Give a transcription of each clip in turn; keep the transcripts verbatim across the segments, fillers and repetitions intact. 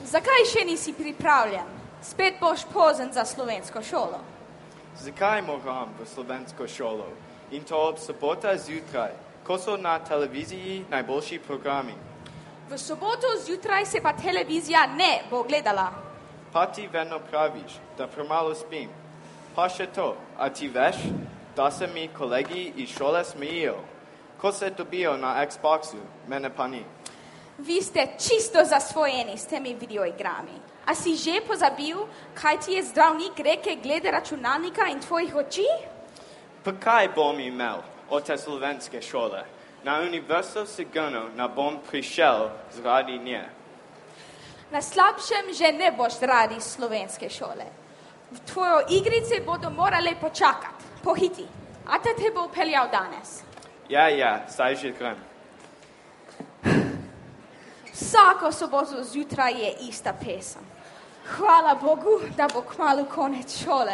Zakaj še nisi pripravljen? Spet boš pozen za slovensko šolo. Zakaj moram v slovensko šolo? In to ob sobota zjutraj, ko so na televiziji najboljši programi. V soboto zjutraj se pa televizija ne bo gledala. Pa ti vedno praviš, da premalo spim. Pa še to, a ti veš, da se mi kolegi iz šole smejijo, ko se dobijo na Xboxu, mene pa ni. Vi ste čisto zasvojeni s temi videoigrami. A si že pozabil, kaj ti je zdravnik reke glede računalnika in tvojih oči? Pa kaj bom imel od te slovenske šole? Na univerzo sigurno ne bom prišel zaradi nje. Na slabšem že ne boš radi slovenske šole. V tvojo igrice bodo morali počakati, pohiti. A te te bo upeljal danes? Ja, ja, saj že grem. Vsako soboto zjutraj je ista pesem. Hvala Bogu, da bo kmalu konec šole.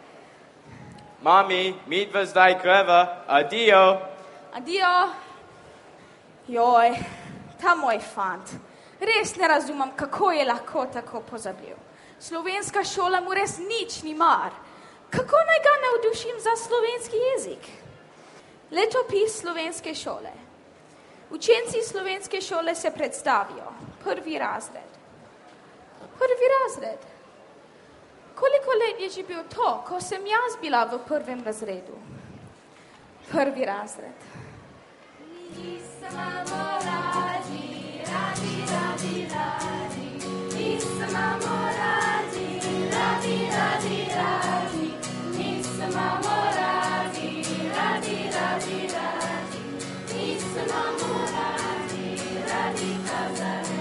Mami, midva zdaj greva, adijo. Adijo. Joj, ta moj fant. Res ne razumem, kako je lahko tako pozabil. Slovenska šola mu res nič ni mar. Kako naj ga navdušim za slovenski jezik? Letopis slovenske šole. Učenci slovenske šole se predstavijo. Prvi razred. Prvi razred. Koliko let je že bil to, ko sem jaz bila v prvem razredu? Prvi razred. Mi smo radi, radi, radi, radi. Mi smo radi, radi, radi, radi. Mi smo radi, radi, radi, radi. Mi smo radi, radi, radi.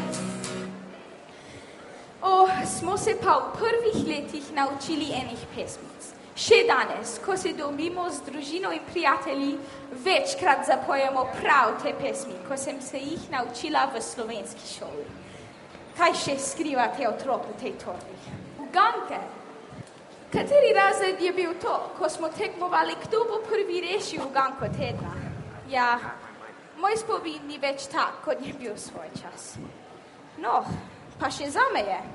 Oh, smo se pa v prvih letih naučili enih pesmic. Še danes, ko se dobimo z družino in prijatelji, večkrat zapojemo prav te pesmi, ko sem se jih naučila v slovenski šoli. Kaj še skrivate otrok v tej torbi? Uganke. Kateri razred je bil to, ko smo tekmovali, kdo bo prvi rešil uganko tedna? Ja, moj spomin ni več tak, kot je bil svoj čas. No, pa še zame je.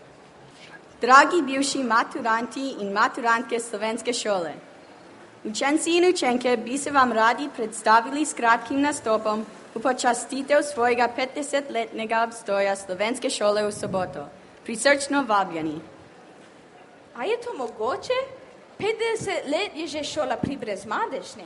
Dragi bivši maturanti in maturantke slovenske šole, učenci in učenke bi se vam radi predstavili s kratkim nastopom v počastitev svojega petdesetletnega obstoja slovenske šole v soboto. Prisrčno vabljeni. A je to mogoče? petdeset let je že šola pri Brezmadežni.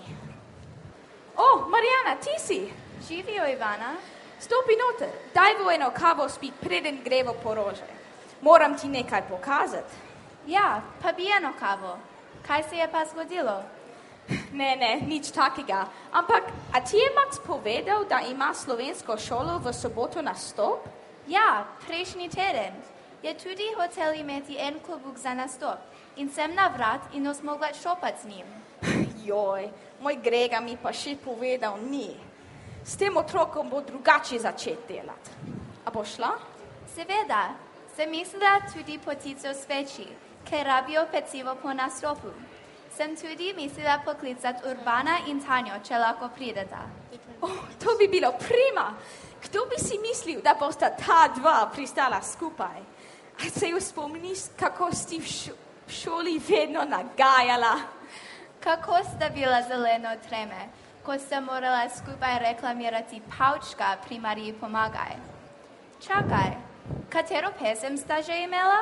O, Marjana, ti si? Živijo, Ivana. Stopi noter, daj v eno kavo spit, preden grevo po rože. Moram ti nekaj pokazati. Ja, pa bi eno kavo. Kaj se je pa zgodilo? Ne, ne, nič takega. Ampak, a ti je Max povedal, da ima slovensko šolo v soboto nastop? Ja, prejšnji teden. Je tudi hotel imeti en klobuk za nastop in sem na vrat in nos mogla šopati z njim. Joj, moj Grega mi pa še povedal ni. S tem otrokom bo drugače začeti delati. A bo šla? Seveda, sem mislila tudi potico sveči, ker rabijo pecivo po nastopu. Sem tudi mislila poklicati Urbana in Tanjo, če lahko prideta. Oh, to bi bilo prima. Kdo bi si mislil, da bosta ta dva pristala skupaj? A se jo spomniš, kako si v, šo v šoli vedno nagajala? Kako sta bila zeleno treme, ko sta morala skupaj reklamirati Pavčka pri Mariji Pomagaj. Čakaj, katero pesem sta že imela?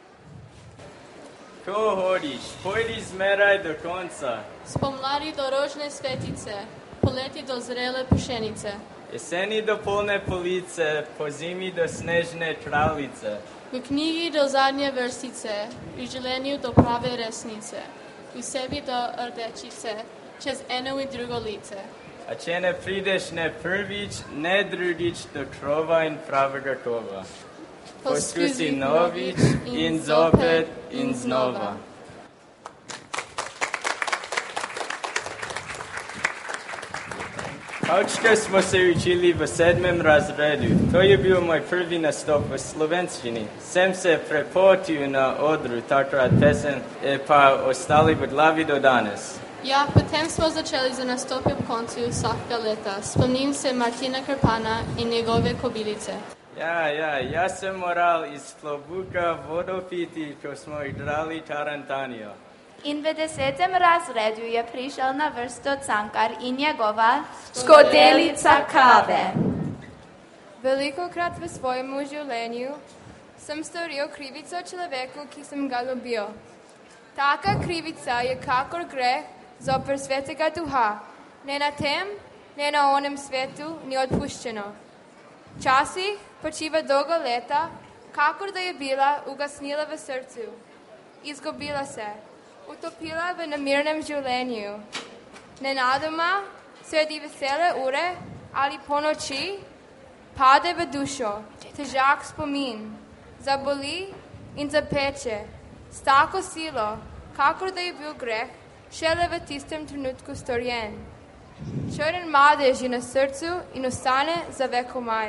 Ko hodiš, pojdi zmeraj do konca. Spomladi do rožne svetice, poleti do zrele pšenice. Jeseni do polne police, po zimi do snežne pravljice. V knjigi do zadnje vrstice, v življenju do prave resnice, v sebi do rdečice, čez eno in drugo lice. A če ne prideš ne prvič, ne drugič do krova in pravega kova. Poskusi novič in zopet in znova. Pavčka smo se učili v sedmem razredu. To je bil moj prvi nastop v slovenščini. Sem se prepotil na odru, takrat pesem pa ostali v glavi do danes. Ja, potem smo začeli za nastopi ob koncu vsakega leta. Spomnim se Martina Krpana in njegove kobilice. Ja, ja, jaz sem moral iz klobuka vodo piti, ko smo igrali Tarantanijo. In v desetem razredu je prišel na vrsto Cankar in njegova Skodelica kave. Velikokrat v svojem življenju sem storil krivico človeku, ki sem ga ljubil. Taka krivica je kakor greh zoper svetega duha. Ne na tem, ne na onem svetu ni odpuščeno. Včasih počiva dolgo leta, kakor da je bila ugasnila v srcu. Izgubila se, utopila v nemirnem življenju. Nenadoma, sredi vesele ure ali po noči, pade v dušo, težak spomin, zaboli in zapeče, s tako silo, kakor da je bil greh, šele v tistem trenutku storjen. Črn madež je na srcu in ostane za vekomaj.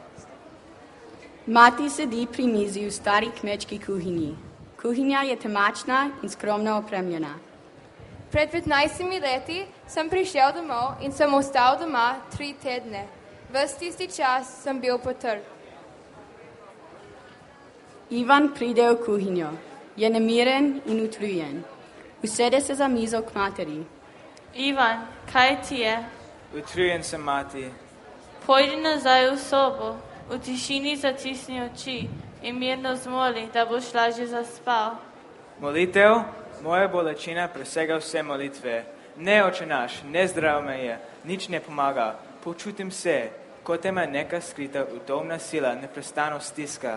Mati sedi pri mizi v stari kmečki kuhinji. Kuhinja je temačna in skromno opremljena. Pred petnajstimi leti sem prišel domov in sem ostal doma tri tedne. Ves tisti čas sem bil potrt. Ivan pride v kuhinjo. Je nemiren in utrujen. Usede se za mizo k materi. Ivan, kaj ti je? Utrujen sem, mati. Pojdi nazaj v sobo, v tišini zatisni oči in mirno zmoli, da boš lažje zaspal. Molitev, moja bolečina presega vse molitve. Ne, oče naš, ne zdrav me je, nič ne pomaga. Počutim se, kot ima neka skrita udobna sila, neprestano stiska.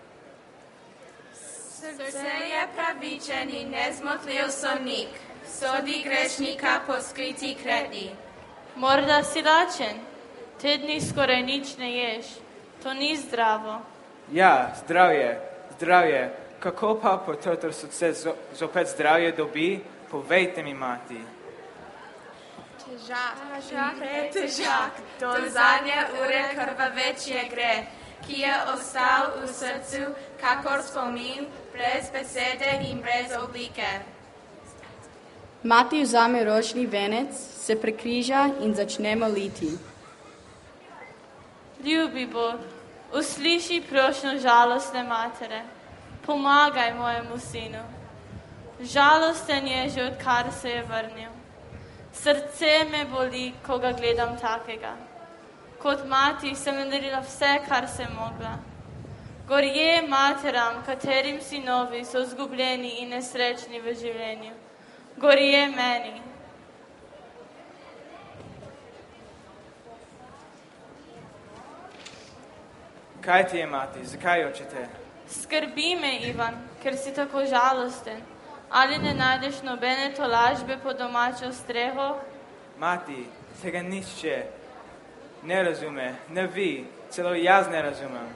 Srce je pravičen in nezmotljiv sodnik, sodi grešnika po skriti kredi. Morda si lačen, te dni skoraj nič ne ješ, to ni zdravo. Ja, zdravje, zdravje, kako pa potrto srce zopet zdravje dobi, povejte mi, mati. Težak, težak, težak, to zadnje ure krvavečje gre, ki je ostal v srcu, kakor spomin, brez besede in brez oblike. Mati vzame ročni venec, se prekriža in začne moliti. Ljubi Bog, usliši prošnjo žalostne matere. Pomagaj mojemu sinu. Žalosten je že odkar se je vrnil. Srce me boli, ko ga gledam takega. Kot mati sem naredila vse, kar sem mogla. Gorje materam, katerim sinovi so zgubljeni in nesrečni v življenju. Gorje meni. Kaj ti je, mati? Zakaj jočete? Skrbi me, Ivan, ker si tako žalosten. Ali ne najdeš nobene tolažbe pod domačo streho? Mati, tega nišče ne razume, ne vi, celo jaz ne razumem.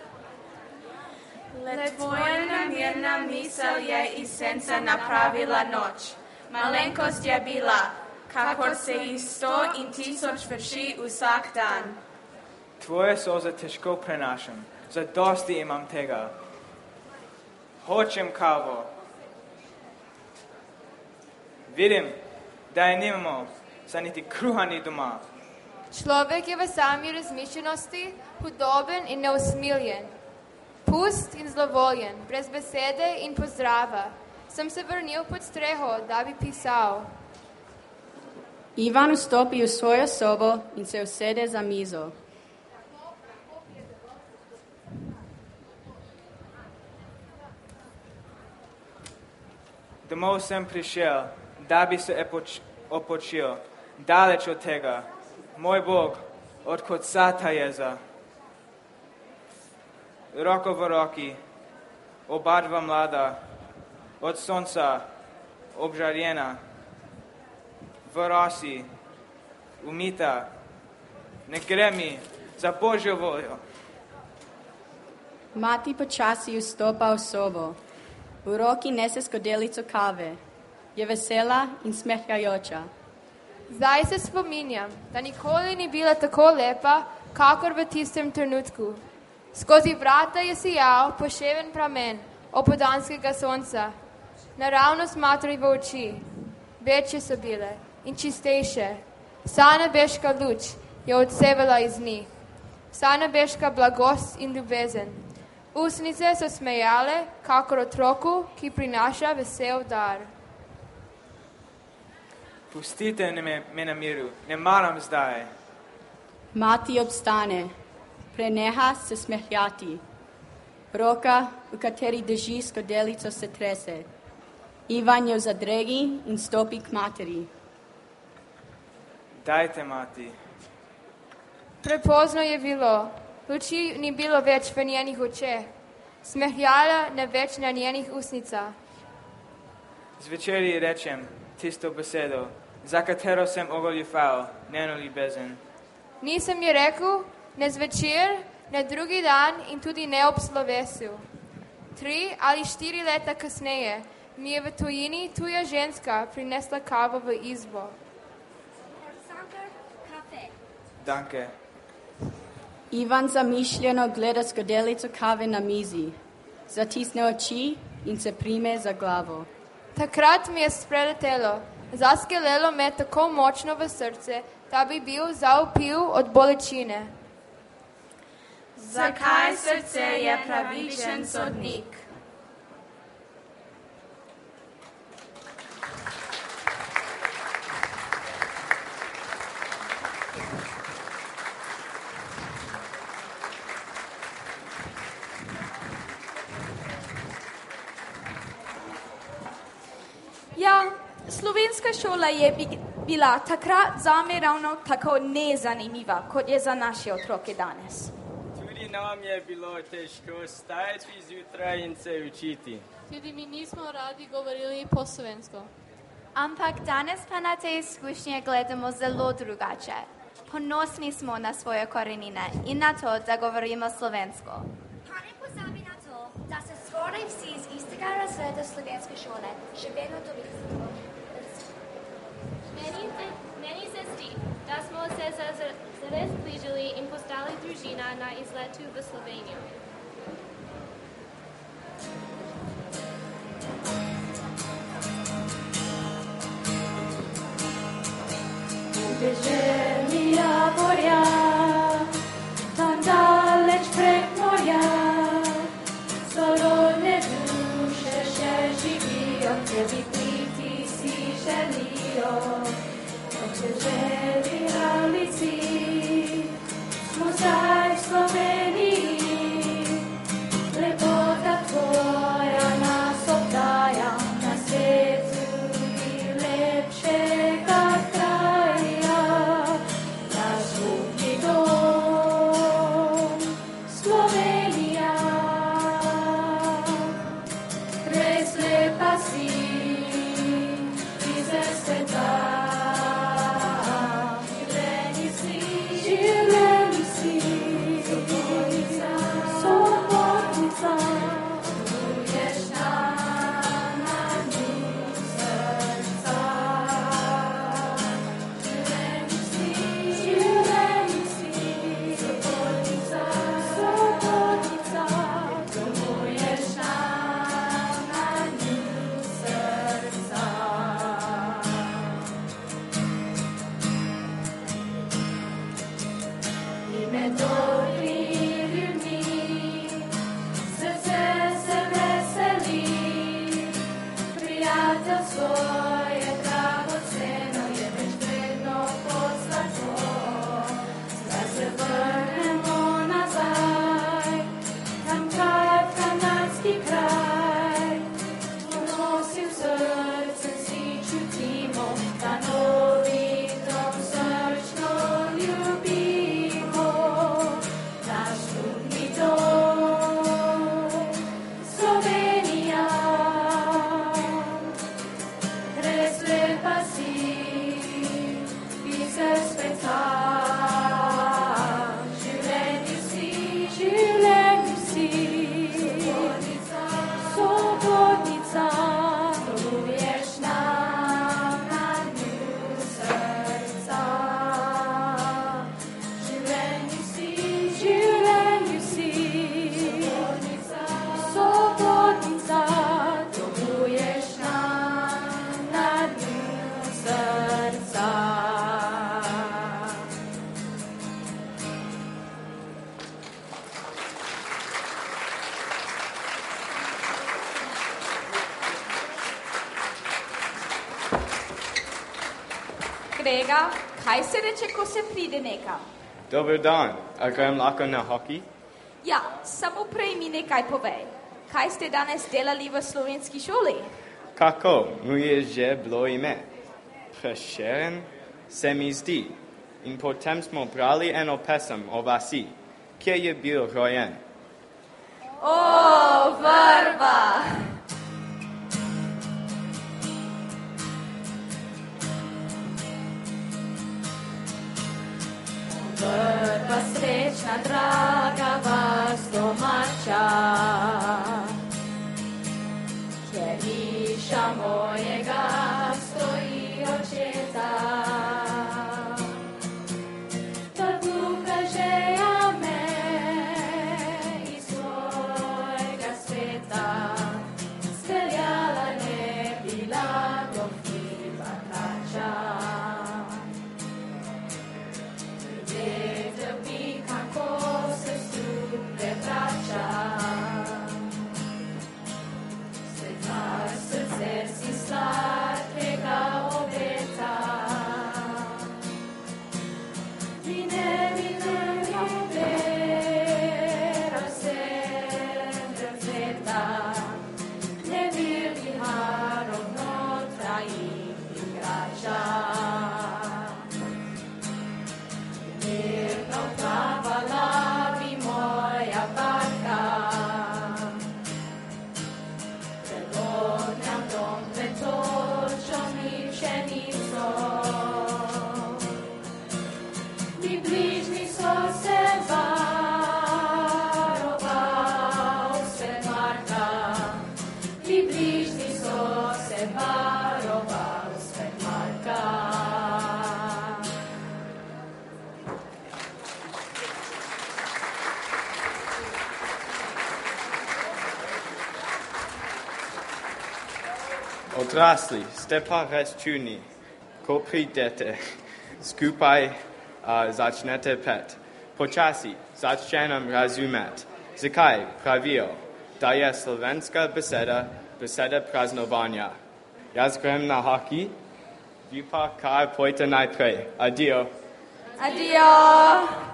Le tvoja namirna misel je iz senca napravila noč. Malenkost je bila, kakor se iz sto in tisoč vrši vsak dan. Tvoje solze težko prenašam, zadosti imam tega. Hočem kavo. Vidim, da je nimamo, saj niti kruha ni doma. Človek je v sami razmišljenosti hudoben in neusmiljen. Pust in zlovoljen, brez besede in pozdrava. Sem se vrnil pod streho, da bi pisal. Ivan vstopi v svojo sobo in se usede za mizo. Domov sem prišel, da bi se opoč, opočil, daleč od tega. Moj Bog, odkot sa ta jeza. Roko v roki, oba dva mlada, od sonca obžarjena, v rosi, umita, ne gre mi za Božjo voljo. Mati počasi vstopa v sobo. V roki nese skodelico kave. Je vesela in smehljajoča. Zdaj se spominjam, da nikoli ni bila tako lepa, kakor v tistem trenutku. Skozi vrata je sijal poševen pramen opoldanskega sonca. Naravnost materi v oči. Večje so bile in čistejše. Vsa nebeška luč je odsevala iz njih. vsa nebeška blagost in ljubezen. Ustnice so smejale, kakor otroku, ki prinaša vesel dar. Pustite me, me na miru, ne maram zdaj. Mati obstane, preneha se smehljati. Roka, v kateri drži skodelico, se trese. Ivan jo zadregi in stopi k materi. Dajte, mati. Prepozno je bilo. Luči ni bilo več v njenih očeh. Smehljala ne več na njenih usnicah. Zvečer ji rečem tisto besedo, za katero sem ogoljufal, njeno ljubezen. Nisem ji rekel, ne zvečer, ne drugi dan in tudi ne ob slovesu. Tri ali štiri leta kasneje mi je v tujini tuja ženska prinesla kavo v izbo. Danke. Ivan zamišljeno gleda skodelico kave na mizi, zatisne oči in se prime za glavo. Takrat mi je spreletelo, zaskelelo me tako močno v srce, da bi bil zaupil od bolečine. Zakaj srce je pravičen sodnik? Ja, slovenska šola je bila takrat zame ravno tako nezanimiva, kot je za naše otroke danes. Tudi nam je bilo težko stajati zjutraj in se učiti. Tudi mi nismo radi govorili po slovensko. Ampak danes pa na te izkušnje gledamo zelo drugače. Ponosni smo na svoje korenine in na to, da govorimo slovensko. Pa ne pozabi na to, da se skoraj vsi iz istega razreda slovenske šole še vedno dobijo. Meni, meni se zdi, da smo se zares bližili in postali družina na izletu v Slovenijo. Deželija morja, tam daleč prek morja, sorodne duše še živijo, tebi priti si želijo. Če želili si, smo zdaj v Sloveniji, lepota tvoja nas obdaja, na svetu ni lepšega kraja. Naš skupni dom, Slovenija, res lepa si, izven sveta. svega, kaj se reče, ko se pride nekam? Dober dan, a grem lahko na hoki? Ja, samo prej mi nekaj povej. Kaj ste danes delali v slovenski šoli? Kako, mu je že bilo ime. Prešeren se mi zdi. In potem smo brali eno pesem o vasi, kje je bil rojen. O, Vrba! Vrba srečna, draga vas domača, kjer hiša mojega stoji očeta. Ta duha žeja me iz svojega sveta, speljala ne bila do hriba kača. Vedel bi, kako se sud prevrača, sveta srce si sladkega obeta. Vine, vine, vera se razveta, ne vidi harovno traji igrača. Mirno plavala bi moja barka, prevodnjam dom pretočom i pšenico. Mi bližnji so se varoval Svet Marka, mi bližnji so se varoval Svet Marka. Odrasli, ste pa res čudni, ko pridete, skupaj uh, začnete pet. Počasi začnem razumet, zakaj pravijo, da je slovenska beseda beseda praznovanja. Jaz grem na hoki, vi pa kar pojte najprej. Adio. Adio.